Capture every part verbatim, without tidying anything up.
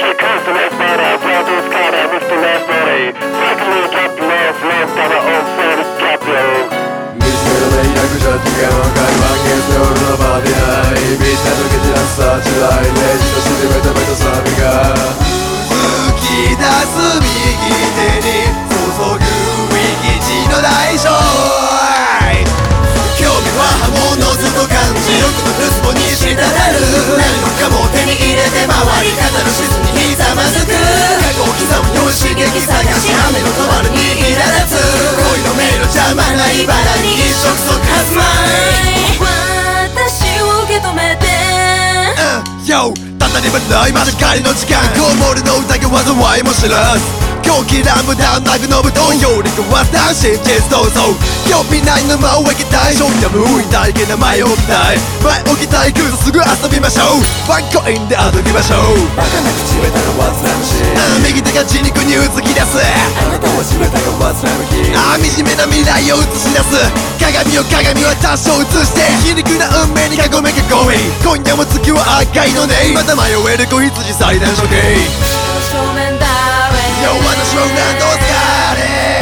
たたり前ないまだ狩りの時間こもるのだけ災いも知らず狂気乱舞弾幕の舞踏より変わった真実闘争興味ないのも分けたい勝利は無意だけ名前を置きたい前置きたい来るとすぐ遊びましょうワンコインで遊びましょうバカな口下手が煩わしい右手が血肉にうつき出すあなたは地べたが煩わしいああ惨めな未来を映し出す鏡を鏡は多少映して皮肉な運命に囲め囲み今夜も月は赤いのねまた迷える子羊最短処刑正面だ弱な少年どう疲れ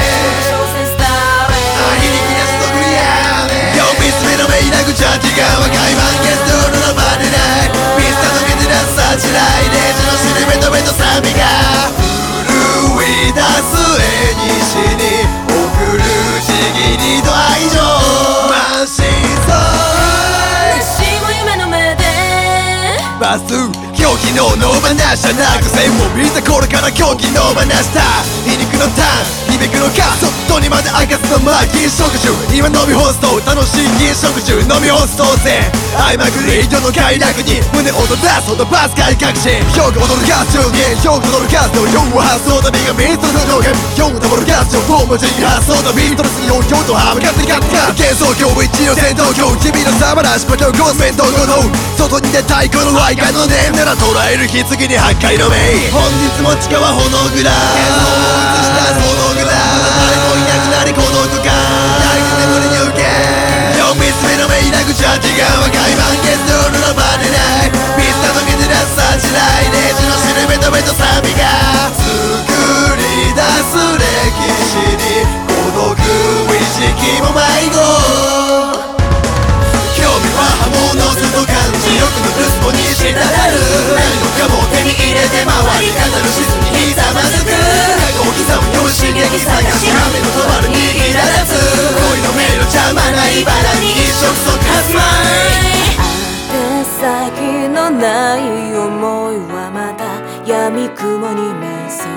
皮肉なストーリーやめよみつめの目なくちゃ違う若い満月道路の場でないピスタの水なさちらいレジのしるべとべとサビが震い出す絵にしに送るちぎりと愛情満身創私も夢の目でバス狂気の野放しじゃなく線を見た頃から狂気の放した皮肉のターン響くのか外にまで明かすのまあ銀食中今飲み干すと楽しい銀食中飲み干す当然相まぐれ以上の快楽に胸を出すほどバスカリ隠しよく踊るガス中によく踊るガスの要は発想の身がミストの上限よく踊るガス上フォームジン発想のビートルスに要求と歯向かってガッガッ幻想郷一の戦闘狂君のサバラシパトゴスメントごと外に出たいこのワイカのネームなら捉える棺に破壊の目本日も地下はほのぐら映したそのぐら誰もいなくなり孤独か誰か眠りに受けよみつめの目いなくちゃ違う若い満月道路の場でないピスタの水なさちらいレジのしるべとべとサビが作り出す歴史に孤独意識も迷子興味は刃物ずっと感じよくのルスポに滴る何もかも手に入れて回り語るしずにひざまずく過去を刻むよ刺激探し雨の止まるにいららず恋の迷路邪魔な茨に一触即発前手先のない思いはまた闇雲に瞑想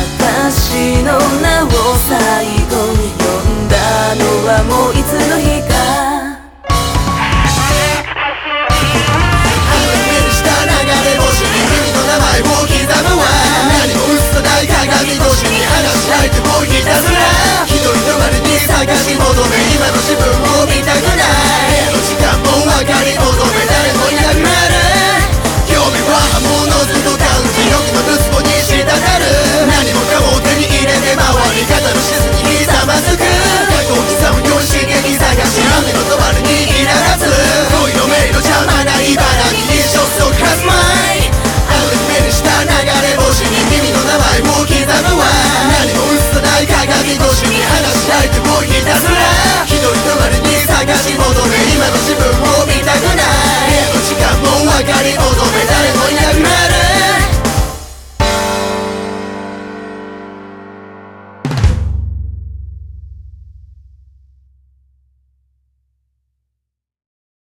私の名を最後に呼んだのはもういつの日か